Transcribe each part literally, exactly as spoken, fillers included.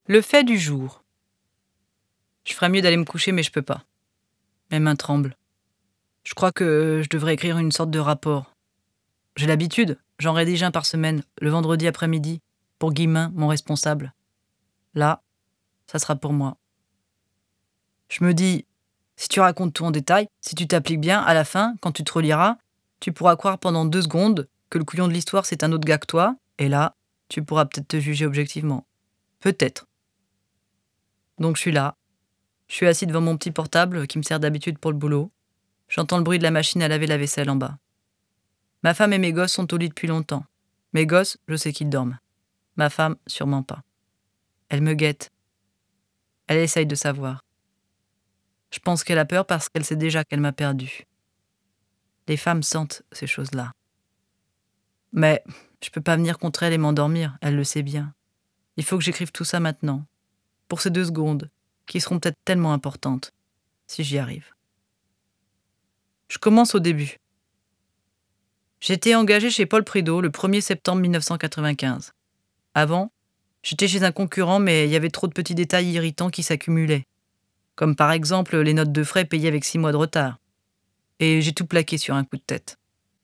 Le fait du jour. Je ferais mieux d'aller me coucher, mais je peux pas. Mes mains tremblent. Je crois que je devrais écrire une sorte de rapport. J'ai l'habitude, j'en rédige un par semaine, le vendredi après-midi, pour Guillemin, mon responsable. Là, ça sera pour moi. Je me dis, si tu racontes tout en détail, si tu t'appliques bien, à la fin, quand tu te reliras, tu pourras croire pendant deux secondes que le couillon de l'histoire c'est un autre gars que toi, et là, tu pourras peut-être te juger objectivement. Peut-être. Donc je suis là. Je suis assis devant mon petit portable qui me sert d'habitude pour le boulot. J'entends le bruit de la machine à laver la vaisselle en bas. Ma femme et mes gosses sont au lit depuis longtemps. Mes gosses, je sais qu'ils dorment. Ma femme, sûrement pas. Elle me guette. Elle essaye de savoir. Je pense qu'elle a peur parce qu'elle sait déjà qu'elle m'a perdu. Les femmes sentent ces choses-là. Mais je peux pas venir contre elle et m'endormir, elle le sait bien. Il faut que j'écrive tout ça maintenant. Pour ces deux secondes, qui seront peut-être tellement importantes, si j'y arrive. Je commence au début. J'étais engagé chez Paul Prideaux le premier septembre mille neuf cent quatre-vingt-quinze. Avant, j'étais chez un concurrent, mais il y avait trop de petits détails irritants qui s'accumulaient. Comme par exemple les notes de frais payées avec six mois de retard. Et j'ai tout plaqué sur un coup de tête.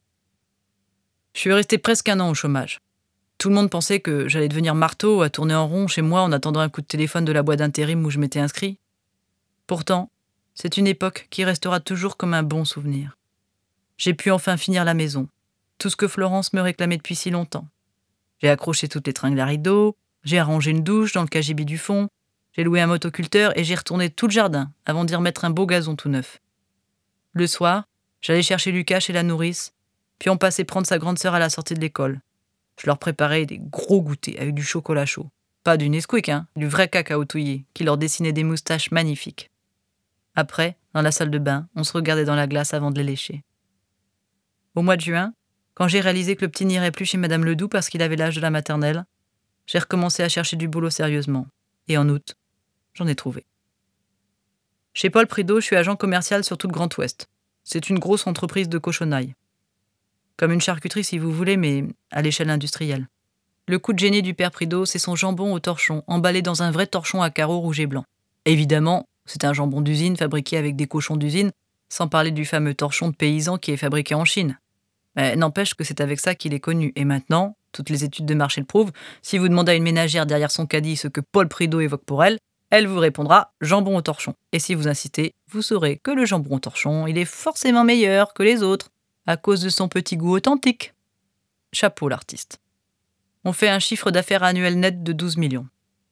Je suis resté presque un an au chômage. Tout le monde pensait que j'allais devenir marteau à tourner en rond chez moi en attendant un coup de téléphone de la boîte d'intérim où je m'étais inscrit. Pourtant, c'est une époque qui restera toujours comme un bon souvenir. J'ai pu enfin finir la maison. Tout ce que Florence me réclamait depuis si longtemps. J'ai accroché toutes les tringles à rideaux, j'ai arrangé une douche dans le cagibi du fond, j'ai loué un motoculteur et j'ai retourné tout le jardin avant d'y remettre un beau gazon tout neuf. Le soir, j'allais chercher Lucas chez la nourrice, puis on passait prendre sa grande sœur à la sortie de l'école. Je leur préparais des gros goûters avec du chocolat chaud. Pas du Nesquik, hein, du vrai cacao touillé, qui leur dessinait des moustaches magnifiques. Après, dans la salle de bain, on se regardait dans la glace avant de les lécher. Au mois de juin, quand j'ai réalisé que le petit n'irait plus chez Madame Ledoux parce qu'il avait l'âge de la maternelle, j'ai recommencé à chercher du boulot sérieusement. Et en août, j'en ai trouvé. Chez Paul Prideaux, je suis agent commercial sur tout le Grand Ouest. C'est une grosse entreprise de cochonailles. Comme une charcuterie si vous voulez, mais à l'échelle industrielle. Le coup de génie du père Prideaux, c'est son jambon au torchon, emballé dans un vrai torchon à carreaux rouge et blanc. Évidemment, c'est un jambon d'usine fabriqué avec des cochons d'usine, sans parler du fameux torchon de paysan qui est fabriqué en Chine. Mais n'empêche que c'est avec ça qu'il est connu. Et maintenant, toutes les études de marché le prouvent, si vous demandez à une ménagère derrière son caddie ce que Paul Prideaux évoque pour elle, elle vous répondra « jambon au torchon ». Et si vous insistez, vous saurez que le jambon au torchon, il est forcément meilleur que les autres, à cause de son petit goût authentique. Chapeau l'artiste. On fait un chiffre d'affaires annuel net de douze millions.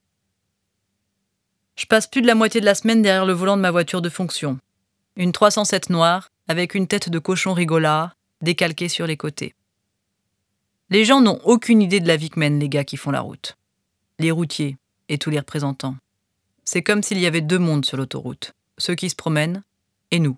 Je passe plus de la moitié de la semaine derrière le volant de ma voiture de fonction. Une trois cent sept noire, avec une tête de cochon rigolard, décalquée sur les côtés. Les gens n'ont aucune idée de la vie que mènent les gars qui font la route. Les routiers et tous les représentants. C'est comme s'il y avait deux mondes sur l'autoroute. Ceux qui se promènent et nous.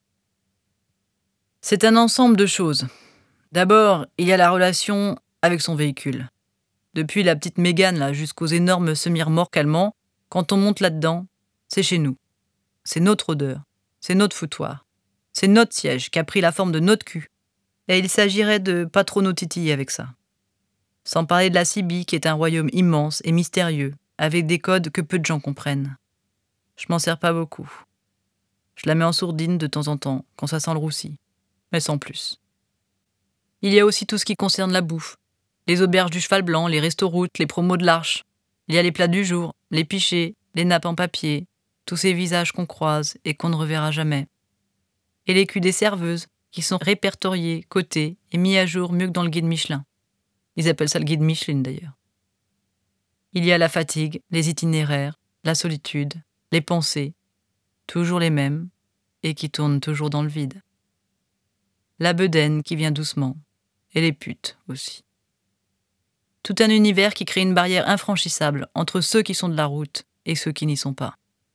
C'est un ensemble de choses. D'abord, il y a la relation avec son véhicule. Depuis la petite Mégane là, jusqu'aux énormes semi-remorques allemands, quand on monte là-dedans, c'est chez nous. C'est notre odeur, c'est notre foutoir. C'est notre siège qui a pris la forme de notre cul. Et il s'agirait de pas trop nous titiller avec ça. Sans parler de la Sibie, qui est un royaume immense et mystérieux, avec des codes que peu de gens comprennent. Je m'en sers pas beaucoup. Je la mets en sourdine de temps en temps, quand ça sent le roussi. Mais sans plus. Il y a aussi tout ce qui concerne la bouffe. Les auberges du Cheval Blanc, les restos-routes, les promos de l'Arche. Il y a les plats du jour, les pichets, les nappes en papier, tous ces visages qu'on croise et qu'on ne reverra jamais. Et les culs des serveuses, qui sont répertoriés, cotés et mis à jour mieux que dans le guide Michelin. Ils appellent ça le guide Michelin d'ailleurs. Il y a la fatigue, les itinéraires, la solitude, les pensées, toujours les mêmes, et qui tournent toujours dans le vide. La bedaine qui vient doucement, et les putes aussi. Tout un univers qui crée une barrière infranchissable entre ceux qui sont de la route et ceux qui n'y sont pas.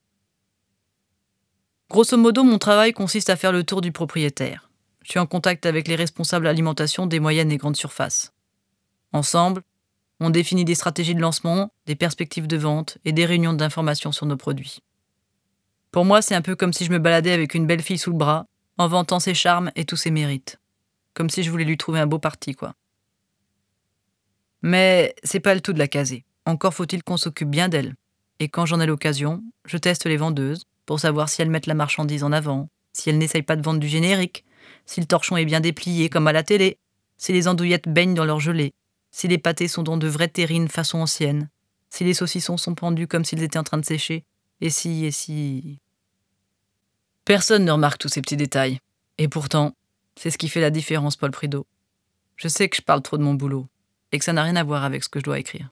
Grosso modo, mon travail consiste à faire le tour du propriétaire. Je suis en contact avec les responsables alimentation des moyennes et grandes surfaces. Ensemble, on définit des stratégies de lancement, des perspectives de vente et des réunions d'information sur nos produits. Pour moi, c'est un peu comme si je me baladais avec une belle fille sous le bras, en vantant ses charmes et tous ses mérites. Comme si je voulais lui trouver un beau parti, quoi. Mais c'est pas le tout de la caser. Encore faut-il qu'on s'occupe bien d'elle. Et quand j'en ai l'occasion, je teste les vendeuses pour savoir si elles mettent la marchandise en avant, si elles n'essayent pas de vendre du générique, si le torchon est bien déplié comme à la télé, si les andouillettes baignent dans leur gelée, si les pâtés sont dans de vraies terrines façon ancienne, si les saucissons sont pendus comme s'ils étaient en train de sécher, et si, et si... Personne ne remarque tous ces petits détails. Et pourtant, c'est ce qui fait la différence, Paul Prideaux. Je sais que je parle trop de mon boulot, et que ça n'a rien à voir avec ce que je dois écrire.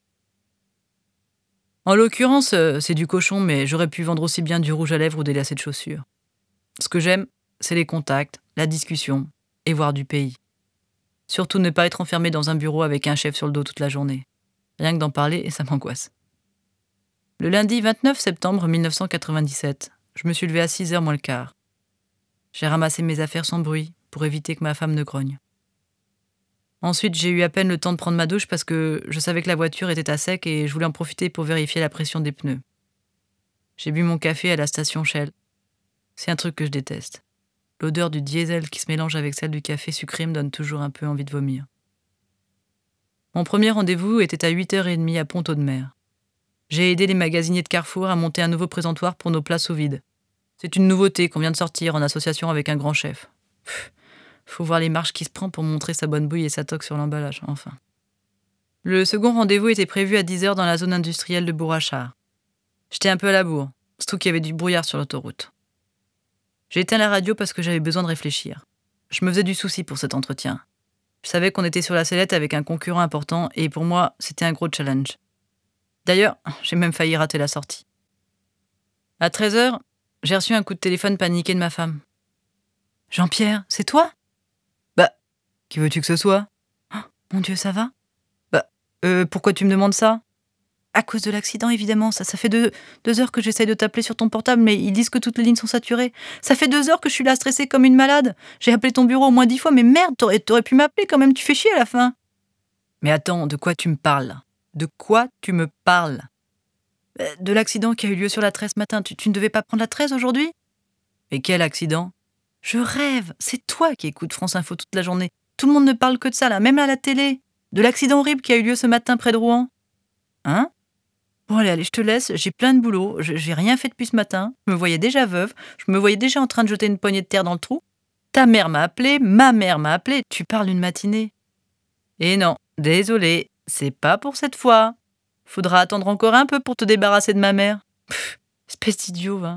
En l'occurrence, euh, c'est du cochon, mais j'aurais pu vendre aussi bien du rouge à lèvres ou des lacets de chaussures. Ce que j'aime, c'est les contacts, la discussion, et voir du pays. Surtout ne pas être enfermé dans un bureau avec un chef sur le dos toute la journée. Rien que d'en parler, ça m'angoisse. Le lundi vingt-neuf septembre mille neuf cent quatre-vingt-dix-sept, je me suis levé à six heures moins le quart. J'ai ramassé mes affaires sans bruit pour éviter que ma femme ne grogne. Ensuite, j'ai eu à peine le temps de prendre ma douche parce que je savais que la voiture était à sec et je voulais en profiter pour vérifier la pression des pneus. J'ai bu mon café à la station Shell. C'est un truc que je déteste. L'odeur du diesel qui se mélange avec celle du café sucré me donne toujours un peu envie de vomir. Mon premier rendez-vous était à huit heures trente à Pont-Audemer. J'ai aidé les magasiniers de Carrefour à monter un nouveau présentoir pour nos places au vide. C'est une nouveauté qu'on vient de sortir en association avec un grand chef. Pff, faut voir les marches qu'il se prend pour montrer sa bonne bouille et sa toque sur l'emballage, enfin. Le second rendez-vous était prévu à dix heures dans la zone industrielle de Bourrachard. J'étais un peu à la bourre, surtout qu'il y avait du brouillard sur l'autoroute. J'ai éteint la radio parce que j'avais besoin de réfléchir. Je me faisais du souci pour cet entretien. Je savais qu'on était sur la sellette avec un concurrent important et pour moi, c'était un gros challenge. D'ailleurs, j'ai même failli rater la sortie. À treize heures, j'ai reçu un coup de téléphone paniqué de ma femme. « Jean-Pierre, c'est toi ?»« Bah, qui veux-tu que ce soit ?»« Oh, mon Dieu, ça va ?»« Bah, euh, pourquoi tu me demandes ça ?»« À cause de l'accident, évidemment. Ça, ça fait deux, deux heures que j'essaye de t'appeler sur ton portable, mais ils disent que toutes les lignes sont saturées. Ça fait deux heures que je suis là stressée comme une malade. J'ai appelé ton bureau au moins dix fois, mais merde, t'aurais, t'aurais pu m'appeler quand même, tu fais chier à la fin. »« Mais attends, de quoi tu me parles ? De quoi tu me parles ? De l'accident qui a eu lieu sur la treize ce matin. Tu, tu ne devais pas prendre la treize aujourd'hui ? Mais quel accident ? Je rêve. C'est toi qui écoutes France Info toute la journée. Tout le monde ne parle que de ça, là, même à la télé. De l'accident horrible qui a eu lieu ce matin près de Rouen. Hein ? Bon, allez, allez, je te laisse. J'ai plein de boulot. Je, j'ai rien fait depuis ce matin. Je me voyais déjà veuve. Je me voyais déjà en train de jeter une poignée de terre dans le trou. Ta mère m'a appelé. Ma mère m'a appelé. Tu parles une matinée. Et non, désolé. C'est pas pour cette fois. Faudra attendre encore un peu pour te débarrasser de ma mère. Pff, espèce d'idiot, va.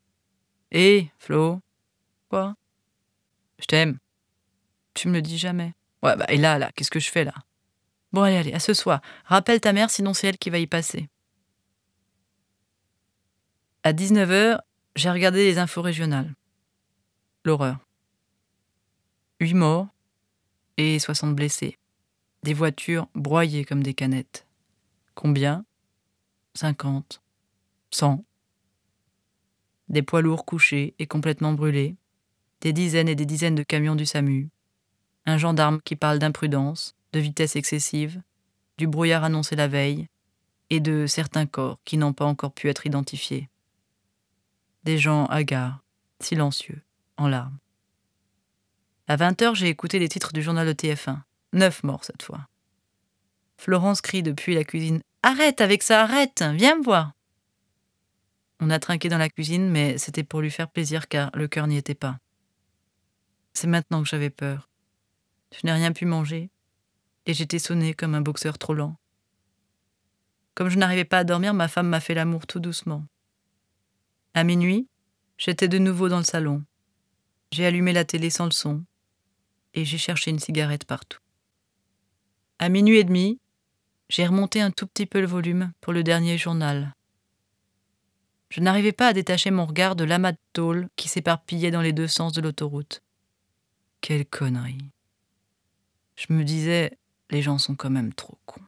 Hé, Flo. Quoi ? Je t'aime. Tu me le dis jamais. Ouais, bah, et là, là, qu'est-ce que je fais, là ? Bon, allez, allez, à ce soir. Rappelle ta mère, sinon c'est elle qui va y passer. À dix-neuf heures, j'ai regardé les infos régionales. L'horreur. Huit morts et soixante blessés. Des voitures broyées comme des canettes. Combien ? cinquante. cent. Des poids lourds couchés et complètement brûlés. Des dizaines et des dizaines de camions du SAMU. Un gendarme qui parle d'imprudence, de vitesse excessive, du brouillard annoncé la veille, et de certains corps qui n'ont pas encore pu être identifiés. Des gens hagards, silencieux, en larmes. À vingt heures, j'ai écouté les titres du journal de T F un. Neuf morts cette fois. Florence crie depuis la cuisine « Arrête avec ça, arrête, viens me voir !» On a trinqué dans la cuisine, mais c'était pour lui faire plaisir car le cœur n'y était pas. C'est maintenant que j'avais peur. Je n'ai rien pu manger et j'étais sonnée comme un boxeur trop lent. Comme je n'arrivais pas à dormir, ma femme m'a fait l'amour tout doucement. À minuit, j'étais de nouveau dans le salon. J'ai allumé la télé sans le son et j'ai cherché une cigarette partout. À minuit et demi, j'ai remonté un tout petit peu le volume pour le dernier journal. Je n'arrivais pas à détacher mon regard de l'amas de tôle qui s'éparpillait dans les deux sens de l'autoroute. Quelle connerie. Je me disais, les gens sont quand même trop cons.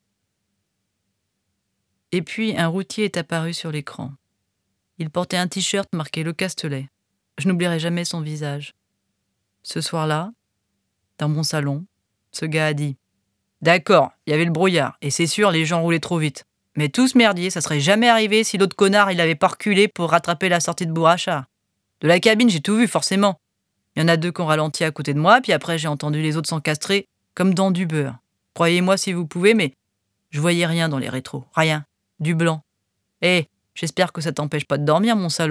Et puis, un routier est apparu sur l'écran. Il portait un t-shirt marqué Le Castellet. Je n'oublierai jamais son visage. Ce soir-là, dans mon salon, ce gars a dit « D'accord, il y avait le brouillard, et c'est sûr, les gens roulaient trop vite. Mais tout ce merdier, ça serait jamais arrivé si l'autre connard, il avait pas reculé pour rattraper la sortie de Bourrachard. De la cabine, j'ai tout vu, forcément. Il y en a deux qui ont ralenti à côté de moi, puis après, j'ai entendu les autres s'encastrer comme dans du beurre. Croyez-moi si vous pouvez, mais je voyais rien dans les rétros. Rien. Du blanc. Eh, J'espère que ça t'empêche pas de dormir, mon salaud. »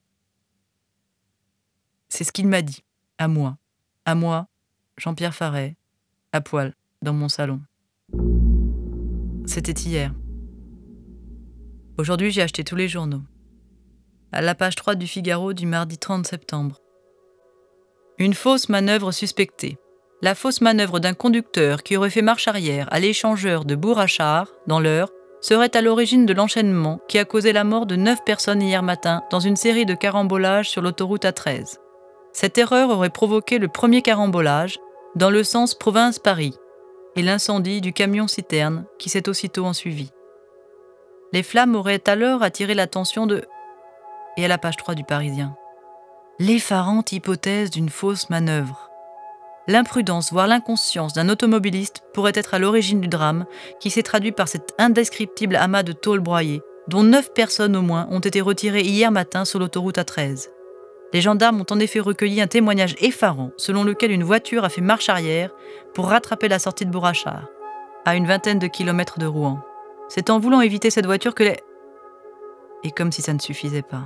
C'est ce qu'il m'a dit, à moi, à moi, Jean-Pierre Farret, à poil, dans mon salon. C'était hier. Aujourd'hui, j'ai acheté tous les journaux. À la page trois du Figaro du mardi trente septembre. Une fausse manœuvre suspectée. La fausse manœuvre d'un conducteur qui aurait fait marche arrière à l'échangeur de Bourg-Achard, dans l'Eure, serait à l'origine de l'enchaînement qui a causé la mort de neuf personnes hier matin dans une série de carambolages sur l'autoroute A treize. Cette erreur aurait provoqué le premier carambolage dans le sens province-Paris et l'incendie du camion-citerne qui s'est aussitôt ensuivi. Les flammes auraient alors attiré l'attention de... Et à la page trois du Parisien. L'effarante hypothèse d'une fausse manœuvre. L'imprudence, voire l'inconscience d'un automobiliste pourrait être à l'origine du drame qui s'est traduit par cet indescriptible amas de tôle broyée, dont neuf personnes au moins ont été retirées hier matin sur l'autoroute A treize. Les gendarmes ont en effet recueilli un témoignage effarant selon lequel une voiture a fait marche arrière pour rattraper la sortie de Bourg-Achard, à une vingtaine de kilomètres de Rouen. C'est en voulant éviter cette voiture que les... Et comme si ça ne suffisait pas.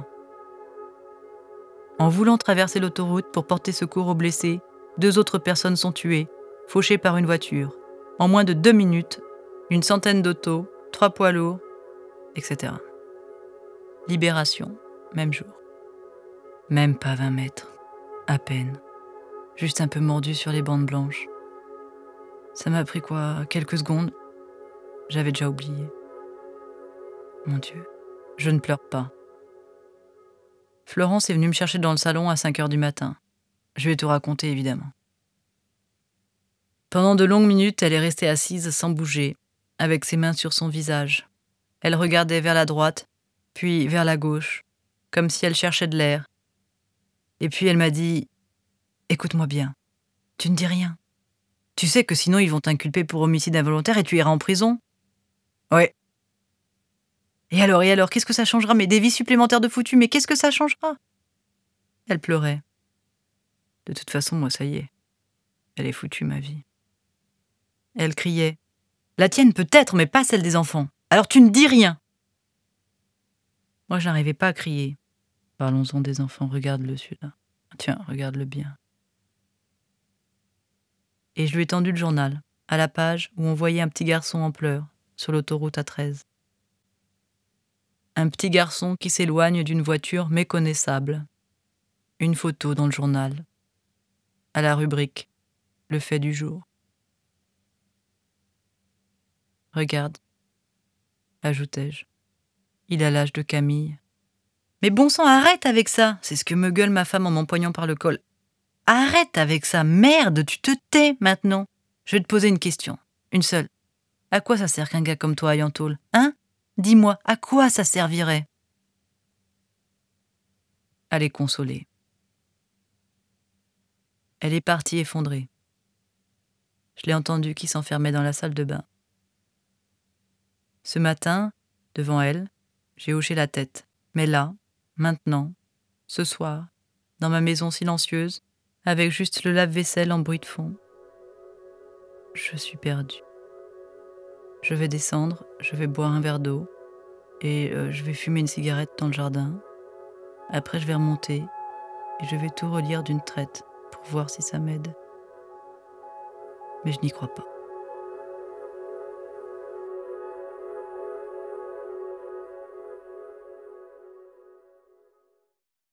En voulant traverser l'autoroute pour porter secours aux blessés, deux autres personnes sont tuées, fauchées par une voiture. En moins de deux minutes, une centaine d'autos, trois poids lourds, et cetera. Libération, même jour. Même pas vingt mètres, à peine. Juste un peu mordu sur les bandes blanches. Ça m'a pris quoi, quelques secondes? J'avais déjà oublié. Mon Dieu, je ne pleure pas. Florence est venue me chercher dans le salon à cinq heures du matin. Je vais tout raconter, évidemment. Pendant de longues minutes, elle est restée assise sans bouger, avec ses mains sur son visage. Elle regardait vers la droite, puis vers la gauche, comme si elle cherchait de l'air. Et puis elle m'a dit « Écoute-moi bien, tu ne dis rien. Tu sais que sinon ils vont t'inculper pour homicide involontaire et tu iras en prison. » Ouais. Et alors, et alors, qu'est-ce que ça changera? Mais des vies supplémentaires de foutus, mais qu'est-ce que ça changera? Elle pleurait. De toute façon, moi, ça y est. Elle est foutue, ma vie. Elle criait. La tienne peut-être, mais pas celle des enfants. Alors tu ne dis rien. Moi, je n'arrivais pas à crier. Parlons-en des enfants, regarde-le celui-là. Tiens, regarde-le bien. Et je lui ai tendu le journal, à la page où on voyait un petit garçon en pleurs, sur l'autoroute A treize. Un petit garçon qui s'éloigne d'une voiture méconnaissable. Une photo dans le journal. À la rubrique « Le fait du jour ». Regarde, ajoutai-je. Il a l'âge de Camille. Mais bon sang, arrête avec ça! C'est ce que me gueule ma femme en m'empoignant par le col. Arrête avec ça, merde, tu te tais maintenant. Je vais te poser une question, une seule. À quoi ça sert qu'un gars comme toi aille en tôle, hein? Dis-moi, à quoi ça servirait? À les consoler. Elle est partie effondrée. Je l'ai entendu qui s'enfermait dans la salle de bain. Ce matin, devant elle, j'ai hoché la tête. Mais là, maintenant, ce soir, dans ma maison silencieuse, avec juste le lave-vaisselle en bruit de fond, je suis perdue. Je vais descendre, je vais boire un verre d'eau et euh, je vais fumer une cigarette dans le jardin. Après, je vais remonter et je vais tout relire d'une traite pour voir si ça m'aide. Mais je n'y crois pas.